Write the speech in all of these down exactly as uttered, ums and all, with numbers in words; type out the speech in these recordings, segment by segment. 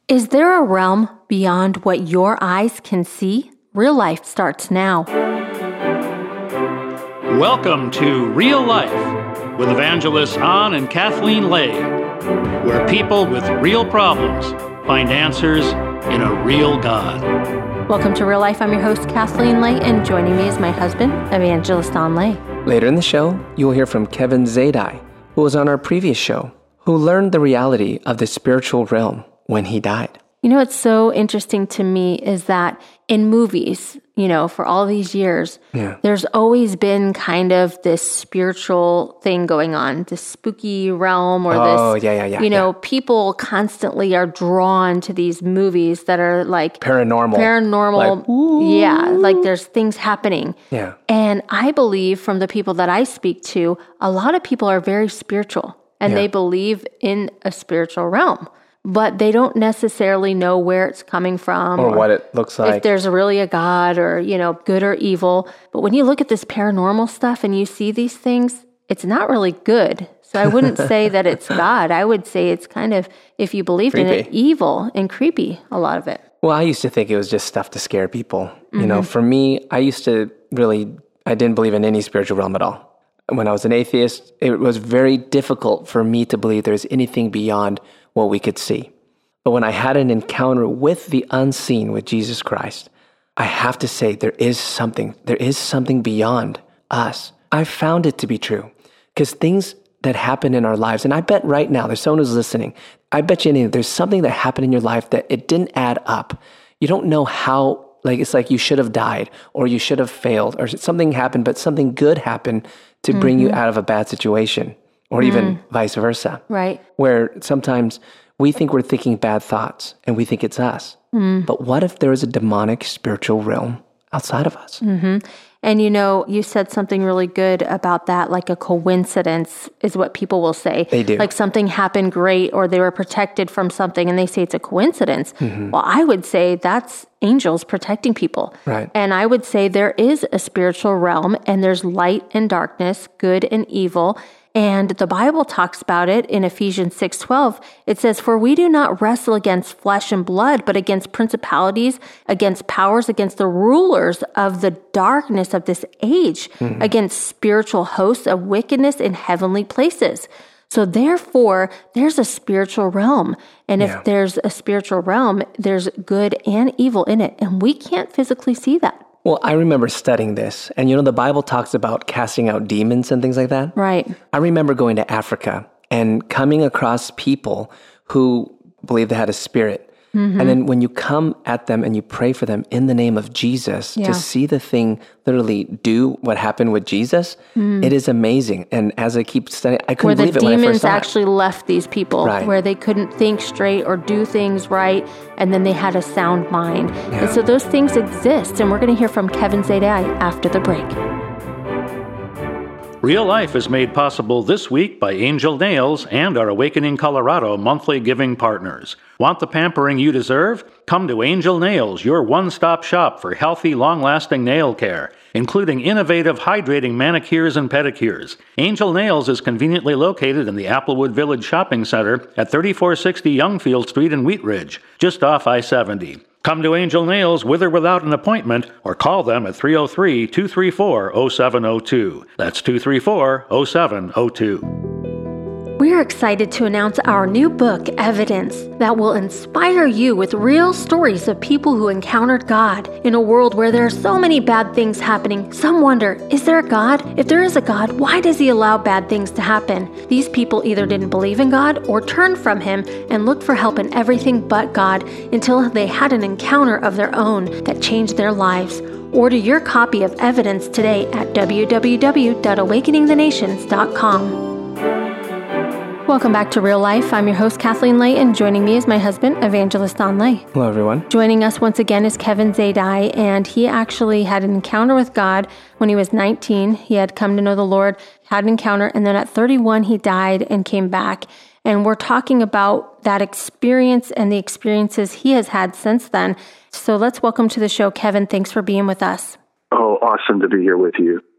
Is there a realm beyond what your eyes can see? Real Life starts now. Welcome to Real Life with evangelists An and Kathleen Lay, where people with real problems find answers in a real God. Welcome to Real Life. I'm your host, Kathleen Lay, and joining me is my husband, Evangelist An Lay. Later in the show, you will hear from Kevin Zadai, who was on our previous show, who learned the reality of the spiritual realm when he died. You know, what's so interesting to me is that in movies, you know, for all these years, yeah. there's always been kind of this spiritual thing going on, this spooky realm or oh, this, yeah, yeah, yeah, you know, yeah. people constantly are drawn to these movies that are like paranormal. Paranormal. Like, yeah, like there's things happening. Yeah. And I believe from the people that I speak to, a lot of people are very spiritual and yeah. they believe in a spiritual realm. But they don't necessarily know where it's coming from. Or, or what it looks like. If there's really a God or, you know, good or evil. But when you look at this paranormal stuff and you see these things, it's not really good. So I wouldn't say that it's God. I would say it's kind of, if you believed creepy. in it, evil and creepy, a lot of it. Well, I used to think it was just stuff to scare people. Mm-hmm. You know, for me, I used to really, I didn't believe in any spiritual realm at all. When I was an atheist, it was very difficult for me to believe there's anything beyond what we could see. But when I had an encounter with the unseen, with Jesus Christ, I have to say there is something, there is something beyond us. I found it to be true because things that happen in our lives, and I bet right now there's someone who's listening, I bet you anything, there's something that happened in your life that it didn't add up. You don't know how, like it's like you should have died or you should have failed or something happened, but something good happened to mm-hmm. bring you out of a bad situation. Or even mm. vice versa. Right. Where sometimes we think we're thinking bad thoughts and we think it's us. Mm. But what if there is a demonic spiritual realm outside of us? Mm-hmm. And you know, you said something really good about that, like a coincidence is what people will say. They do. Like something happened great or they were protected from something and they say it's a coincidence. Mm-hmm. Well, I would say that's angels protecting people. Right. And I would say there is a spiritual realm and there's light and darkness, good and evil. And the Bible talks about it in Ephesians six twelve. It says, "For we do not wrestle against flesh and blood, but against principalities, against powers, against the rulers of the darkness of this age, mm-hmm. against spiritual hosts of wickedness in heavenly places." So therefore, there's a spiritual realm. And if yeah. there's a spiritual realm, there's good and evil in it. And we can't physically see that. Well, I remember studying this, and you know, the Bible talks about casting out demons and things like that. Right. I remember going to Africa and coming across people who believed they had a spirit. Mm-hmm. And then when you come at them and you pray for them in the name of Jesus, yeah. to see the thing literally do what happened with Jesus, mm. it is amazing. And as I keep studying, I couldn't believe it when I first saw it. Where the demons actually left these people, right. where they couldn't think straight or do things right, and then they had a sound mind. Yeah. And so those things exist, and we're going to hear from Kevin Zadai after the break. Real Life is made possible this week by Angel Nails and our Awakening Colorado monthly giving partners. Want the pampering you deserve? Come to Angel Nails, your one-stop shop for healthy, long-lasting nail care, including innovative hydrating manicures and pedicures. Angel Nails is conveniently located in the Applewood Village Shopping Center at thirty-four sixty Youngfield Street in Wheat Ridge, just off I seventy. Come to Angel Nails with or without an appointment, or call them at three oh three, two three four, oh seven oh two. That's two three four, oh seven oh two. We are excited to announce our new book, Evidence, that will inspire you with real stories of people who encountered God. In a world where there are so many bad things happening, some wonder, is there a God? If there is a God, why does he allow bad things to happen? These people either didn't believe in God or turned from him and looked for help in everything but God until they had an encounter of their own that changed their lives. Order your copy of Evidence today at w w w dot awakening the nations dot com. Welcome back to Real Life. I'm your host, Kathleen Lay, and joining me is my husband, Evangelist An Lay. Hello, everyone. Joining us once again is Kevin Zadai, and he actually had an encounter with God when he was nineteen. He had come to know the Lord, had an encounter, and then at thirty-one, he died and came back. And we're talking about that experience and the experiences he has had since then. So let's welcome to the show, Kevin. Thanks for being with us. Oh, awesome to be here with you.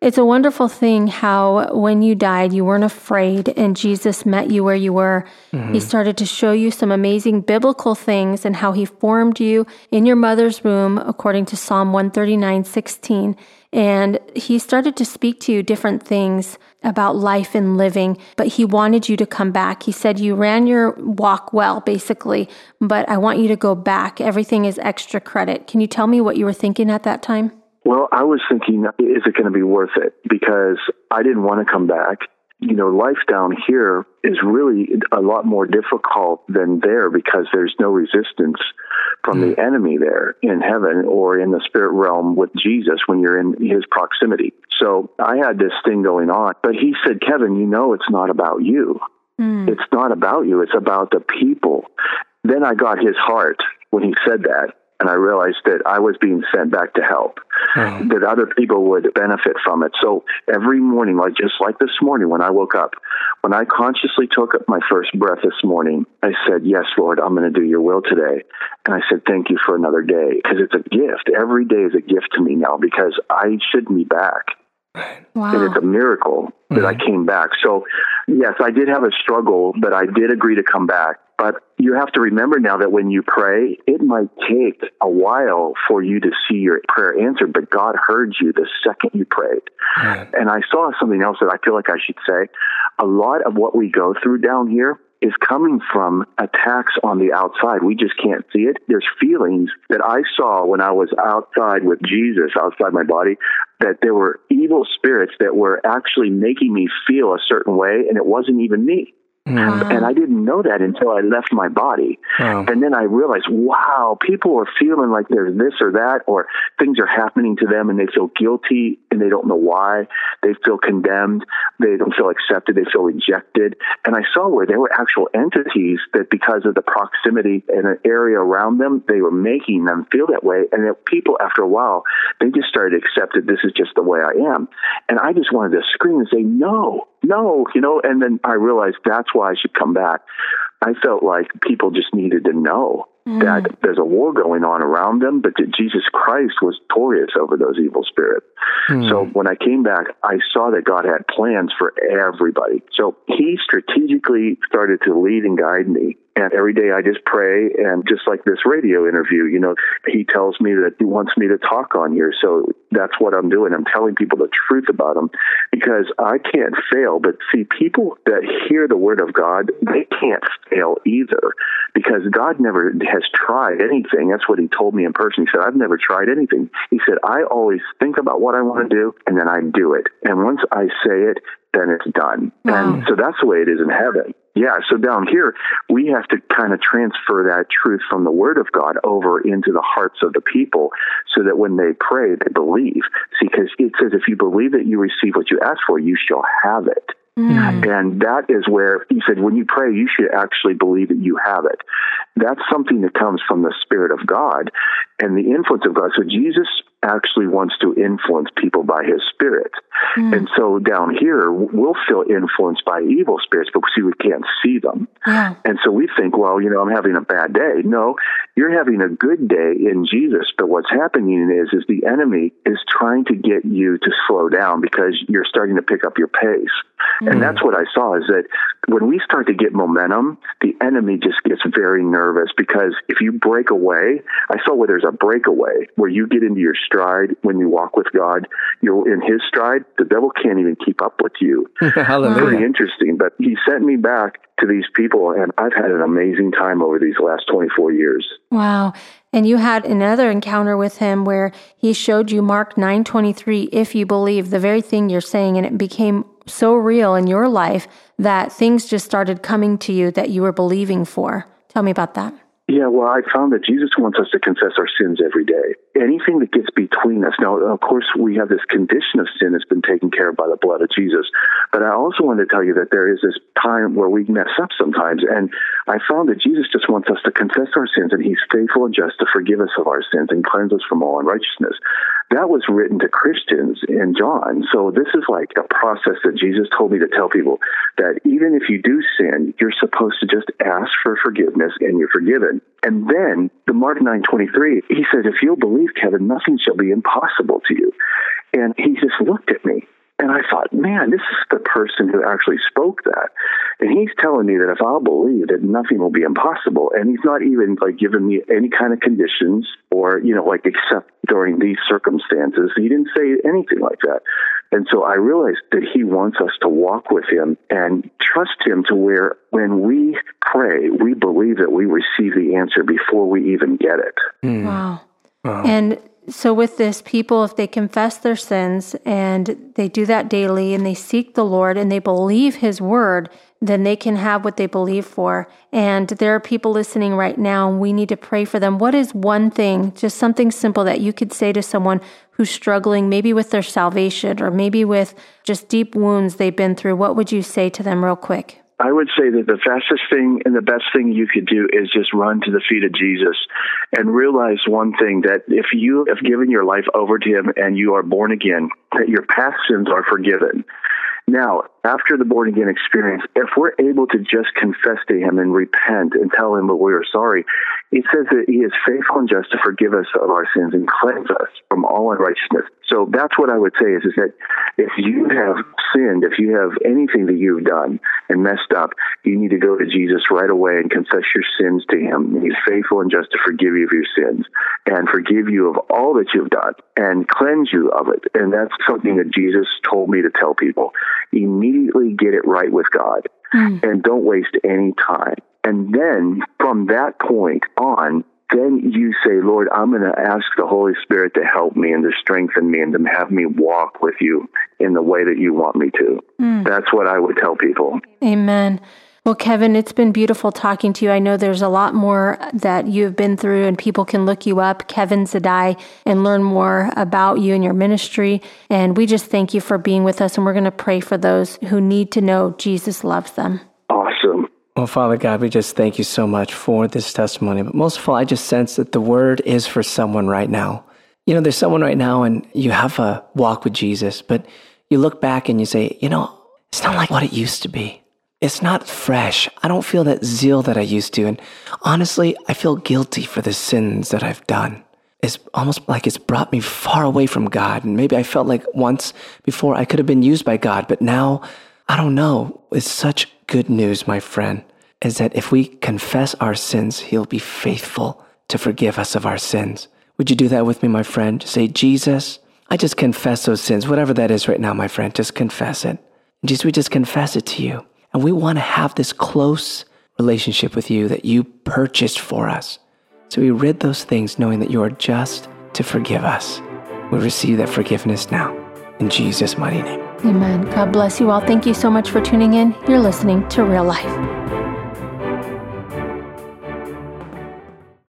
It's a wonderful thing how when you died, you weren't afraid and Jesus met you where you were. Mm-hmm. He started to show you some amazing biblical things and how he formed you in your mother's womb, according to Psalm one thirty-nine sixteen. And he started to speak to you different things about life and living, but he wanted you to come back. He said, you ran your walk well, basically, but I want you to go back. Everything is extra credit. Can you tell me what you were thinking at that time? Well, I was thinking, is it going to be worth it? Because I didn't want to come back. You know, life down here is really a lot more difficult than there because there's no resistance from the enemy there in heaven or in the spirit realm with Jesus when you're in his proximity. So I had this thing going on. But he said, Kevin, you know it's not about you. Mm. It's not about you. It's about the people. Then I got his heart when he said that. And I realized that I was being sent back to help, mm-hmm. that other people would benefit from it. So every morning, like just like this morning when I woke up, when I consciously took up my first breath this morning, I said, yes, Lord, I'm going to do your will today. And I said, thank you for another day, because it's a gift. Every day is a gift to me now because I shouldn't be back. Wow. And it's a miracle that mm-hmm. I came back. So, yes, I did have a struggle, but I did agree to come back. But you have to remember now that when you pray, it might take a while for you to see your prayer answered, but God heard you the second you prayed. Mm-hmm. And I saw something else that I feel like I should say. A lot of what we go through down here is coming from attacks on the outside. We just can't see it. There's feelings that I saw when I was outside with Jesus, outside my body, that there were evil spirits that were actually making me feel a certain way, and it wasn't even me. Mm. And I didn't know that until I left my body. Oh. And then I realized, wow, people are feeling like there's this or that, or things are happening to them and they feel guilty and they don't know why. They feel condemned. They don't feel accepted. They feel rejected. And I saw where there were actual entities that because of the proximity and an area around them, they were making them feel that way. And that people, after a while, they just started to accept that this is just the way I am. And I just wanted to scream and say, no, no, you know, and then I realized that's why I should come back. I felt like people just needed to know mm. that there's a war going on around them, but that Jesus Christ was victorious over those evil spirits. Mm. So when I came back, I saw that God had plans for everybody. So he strategically started to lead and guide me. And every day I just pray, and just like this radio interview, you know, he tells me that he wants me to talk on here. So that's what I'm doing. I'm telling people the truth about him because I can't fail. But see, people that hear the word of God, they can't fail either because God never has tried anything. That's what he told me in person. He said, I've never tried anything. He said, I always think about what I want to do, and then I do it. And once I say it, then it's done. Wow. And so that's the way it is in heaven. Yeah, so down here, we have to kind of transfer that truth from the Word of God over into the hearts of the people so that when they pray, they believe. See, because it says, if you believe that you receive what you ask for, you shall have it. Mm. And that is where he said, when you pray, you should actually believe that you have it. That's something that comes from the Spirit of God and the influence of God. So Jesus actually wants to influence people by his Spirit. Mm. And so down here, we'll feel influenced by evil spirits, but see, we can't see them. Yeah. And so we think, well, you know, I'm having a bad day. No, you're having a good day in Jesus. But what's happening is, is the enemy is trying to get you to slow down because you're starting to pick up your pace. Mm. And that's what I saw is that when we start to get momentum, the enemy just gets very nervous because if you break away, I saw where there's a breakaway where you get into your stride when you walk with God, you're in his stride, the devil can't even keep up with you. Hallelujah. Pretty interesting. But he sent me back to these people, and I've had an amazing time over these last twenty-four years. Wow. And you had another encounter with him where he showed you Mark nine twenty-three, if you believe, the very thing you're saying, and it became so real in your life that things just started coming to you that you were believing for. Tell me about that. Yeah, well, I found that Jesus wants us to confess our sins every day. Anything that gets between us. Now, of course, we have this condition of sin that's been taken care of by the blood of Jesus. But I also wanted to tell you that there is this time where we mess up sometimes. And I found that Jesus just wants us to confess our sins, and he's faithful and just to forgive us of our sins and cleanse us from all unrighteousness. That was written to Christians in John. So this is like a process that Jesus told me to tell people that even if you do sin, you're supposed to just ask for forgiveness and you're forgiven. And then the Mark nine twenty-three, he says, if you'll believe, Kevin, nothing shall be impossible to you. And he just looked at me And I thought, man, this is the person who actually spoke that. And he's telling me that if I'll believe that nothing will be impossible. And he's not even like giving me any kind of conditions or, you know, like except during these circumstances. He didn't say anything like that. And so I realized that he wants us to walk with him and trust him to where when we pray, we believe that we receive the answer before we even get it. Mm. Wow. wow. And so with this, people, if they confess their sins and they do that daily and they seek the Lord and they believe his word, then they can have what they believe for. And there are people listening right now, and we need to pray for them. What is one thing, just something simple that you could say to someone who's struggling maybe with their salvation or maybe with just deep wounds they've been through? What would you say to them real quick? I would say that the fastest thing and the best thing you could do is just run to the feet of Jesus and realize one thing, that if you have given your life over to him and you are born again, that your past sins are forgiven. Now, after the born-again experience, if we're able to just confess to him and repent and tell him that we are sorry, it says that he is faithful and just to forgive us of our sins and cleanse us from all unrighteousness. So that's what I would say is, is that if you have sinned, if you have anything that you've done and messed up, you need to go to Jesus right away and confess your sins to him. He's faithful and just to forgive you of your sins and forgive you of all that you've done and cleanse you of it. And that's something that Jesus told me to tell people. Immediately get it right with God mm. and don't waste any time. And then from that point on, then you say, Lord, I'm going to ask the Holy Spirit to help me and to strengthen me and to have me walk with you in the way that you want me to. Mm. That's what I would tell people. Amen. Well, Kevin, it's been beautiful talking to you. I know there's a lot more that you've been through, and people can look you up, Kevin Zadai, and learn more about you and your ministry. And we just thank you for being with us, and we're going to pray for those who need to know Jesus loves them. Awesome. Well, Father God, we just thank you so much for this testimony. But most of all, I just sense that the word is for someone right now. You know, there's someone right now and you have a walk with Jesus, but you look back and you say, you know, it's not like what it used to be. It's not fresh. I don't feel that zeal that I used to. And honestly, I feel guilty for the sins that I've done. It's almost like it's brought me far away from God. And maybe I felt like once before I could have been used by God, but now, I don't know. It's such good news, my friend, is that if we confess our sins, he'll be faithful to forgive us of our sins. Would you do that with me, my friend? Just say, Jesus, I just confess those sins, whatever that is right now, my friend, just confess it. Jesus, we just confess it to you. And we want to have this close relationship with you that you purchased for us. So we rid those things knowing that you are just to forgive us. We receive that forgiveness now. In Jesus' mighty name. Amen. God bless you all. Thank you so much for tuning in. You're listening to Real Life.